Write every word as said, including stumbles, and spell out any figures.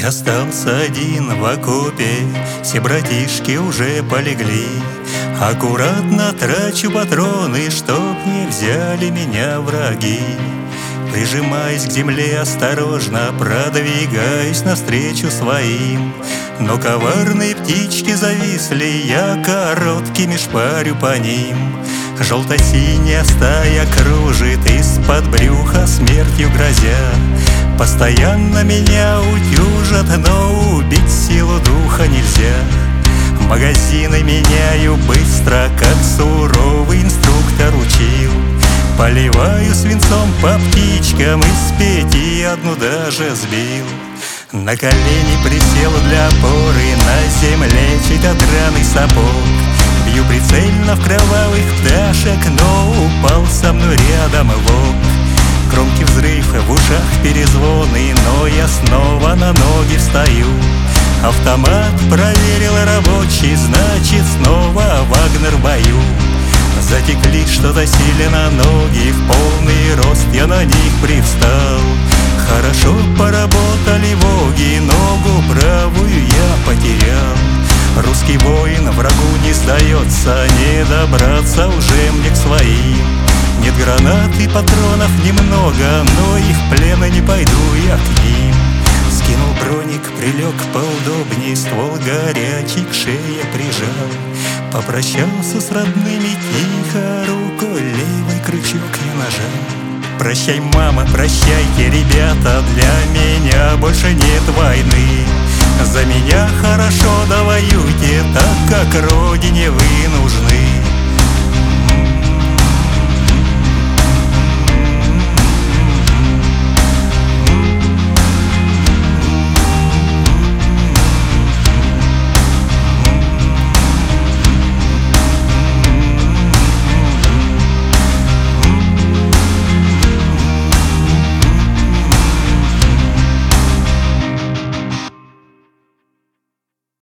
Остался один в окопе, все братишки уже полегли. Аккуратно трачу патроны, чтоб не взяли меня враги. Прижимаясь к земле осторожно, продвигаюсь навстречу своим. Но коварные птички зависли, я короткими шпарю по ним. Желто-синяя стая кружит из-под брюха, смертью грозя. Постоянно меня утюжат, но убить силу духа нельзя. Магазины меняю быстро, как суровый инструктор учил. Поливаю свинцом по птичкам, из пяти одну даже сбил. На колени присел для опоры, на земле чей-то драный сапог. Бью прицельно в кровавых пташек, но упал со мной рядом волк. Громкий взрыв, в ушах перезвоны, но я снова на ноги встаю. Автомат проверил рабочий, значит снова Вагнер в бою. Затекли что-то сильно ноги, в полный рост я на них привстал. Хорошо поработали воги, ногу правую я потерял. Русский воин врагу не сдается, не добраться уже мне к своим. Нет гранат и патронов немного, но и в плен не пойду я к ним. Скинул броник, прилег поудобней, ствол горячий к шее прижал. Попрощался с родными тихо, рукой левой крючок я нажал. Прощай, мама, прощайте, ребята, для меня больше нет войны. За меня хорошо довоюйте, так как родине вы